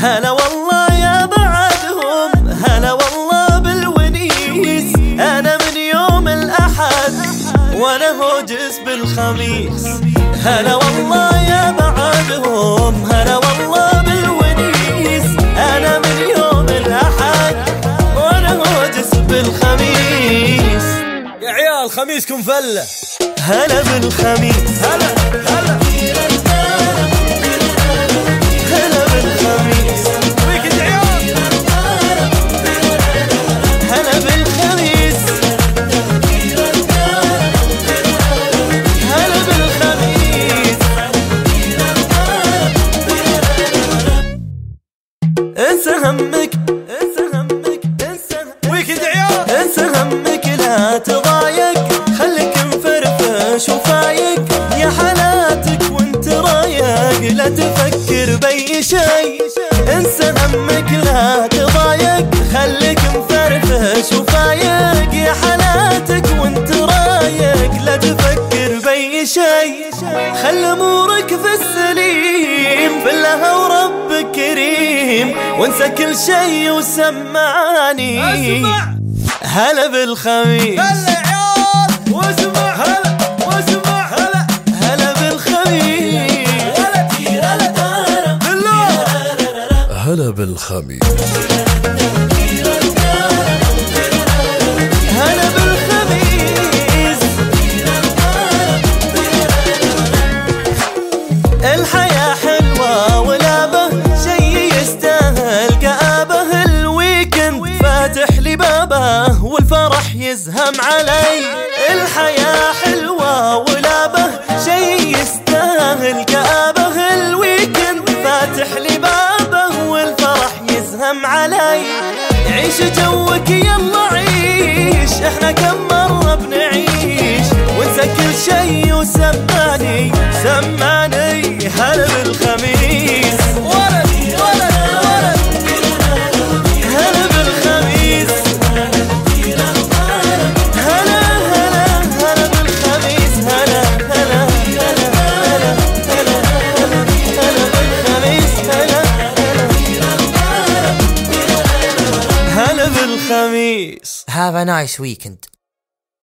هلا والله يا بعدهم، هلا والله بالونيس. أنا من يوم الأحد وأنا هوجس بالخميس. هلا والله يا بعدهم، هلا والله بالونيس. أنا من يوم الأحد وأنا هوجس بالخميس. يا عيال خميسكم فلة. هلا بالخميس، هلا هلا هلا بالخميس. ويكند عيال. هلا بالخميس، هلا بالخميس. انسى همك، انسى همك، انسى ويكند عيال. انسى همك لا تضايق، خليك مفرفش وفايق يا حالاتك وانت رايق. لا تفكر بأي شي، انسى همك لا تضايق، خليك مفرفش وفايق يا حالاتك وانت رايق. لا تفكر بأي شي، خل امورك في السليم، في الله وربك كريم، وانسى كل شي وسمعني. اسمع هلا بالخميس، هلا عيال. واسمع هلا، واسمع هلا. هلا بالخميس. بالله. هلا بالخميس. هلا بالخميس. الحياة حلوة ولعبة، شي يستاهل كآبة. الويكند فاتح لي بابه والفرح يزهم علي. الحياة حلوة ولعبة، شي يستاهل كآبة. الويكند فاتح لي بابه والفرح يزهم علي. عيش جوك يلا عيش، احنا كم مرة بنعيش، وانسى كل شي وسمعني سمعني. هلا بالخميس، ولد ولد ولد. هلا بالخميس. هلا هلا هلا بالخميس. هلا هلا هلا هلا هلا هلا بالخميس. هلا هلا بالخميس. Have a nice weekend.